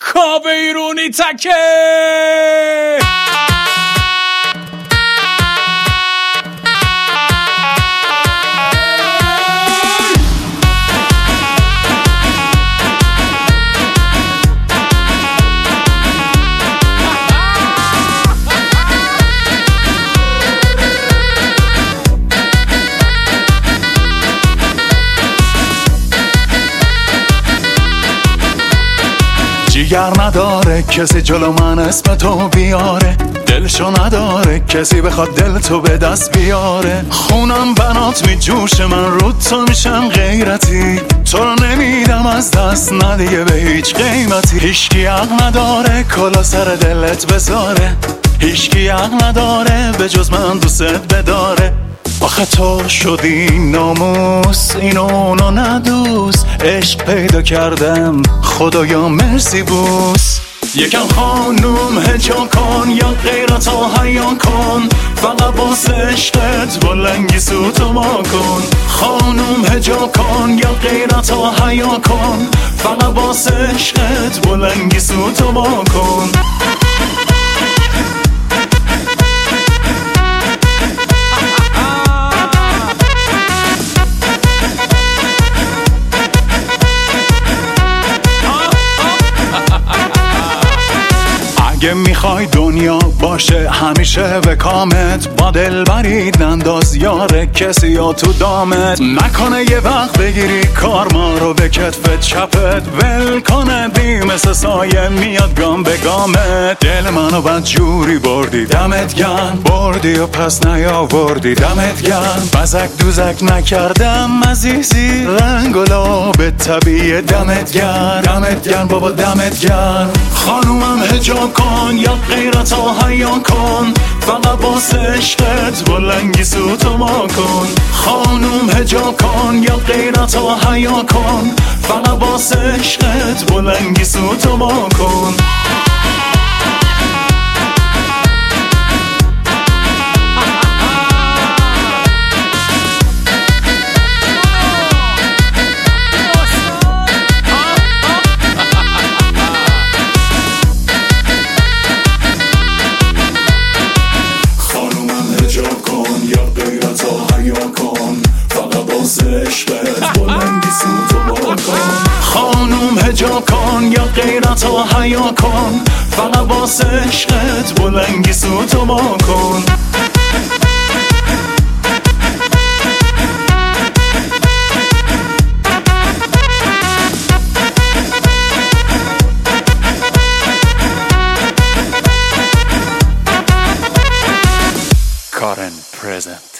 کاوه ایرونی تکه. جیگر نداره کسی جلو من اسم تو بیاره، دلشو نداره کسی بخواد دل تو به دست بیاره. خونم بنات می جوش من رو تو میشم غیرتی، تو رو نمیدم از دست نه دیگه به هیچ قیمتی. هیچکی حق نداره کلا سر دلت بذاره، هیچکی حق نداره به جز من دوست بداره. آخه تو شدی ناموس اینو اونو ندوس، عشق پیدا کردم خدایا مرسی بوس. یکم خانوم هجا کن یا غیرتا حیا کن، فقط باس عشقت بلنگی سوتو ما کن. خانوم هجا کن یا غیرتا حیا کن، فقط باس عشقت بلنگی سوتو ما کن. اگه میخوای دنیا باشه همیشه به کامت، با دل برید ننداز یار کسی یا تو دامت. نکنه یه وقت بگیری کار ما رو به کتفت چپت، ول کنه بی مثل سایه میاد گام به گامت. دل منو بد جوری بردی دمت گرم، بردی و پس نیاوردی دمت گرم. بزک دوزک نکردم عزیزی، رنگ و لاب طبیعی دمت گرم. دمت گرم بابا دمت گرم. خانومم هجا کن یا غیرتا حیا کن، فقط باس عشقت بلنگی سوتو ما کن. خانوم هجا کن یا غیرتا حیا کن، فقط باس عشقت بلنگی سوتو ما کن. خانوم هجا کن یا غیرتا حیا کن، فقط باس عشقت بلنگی سوتو ما کن. Current present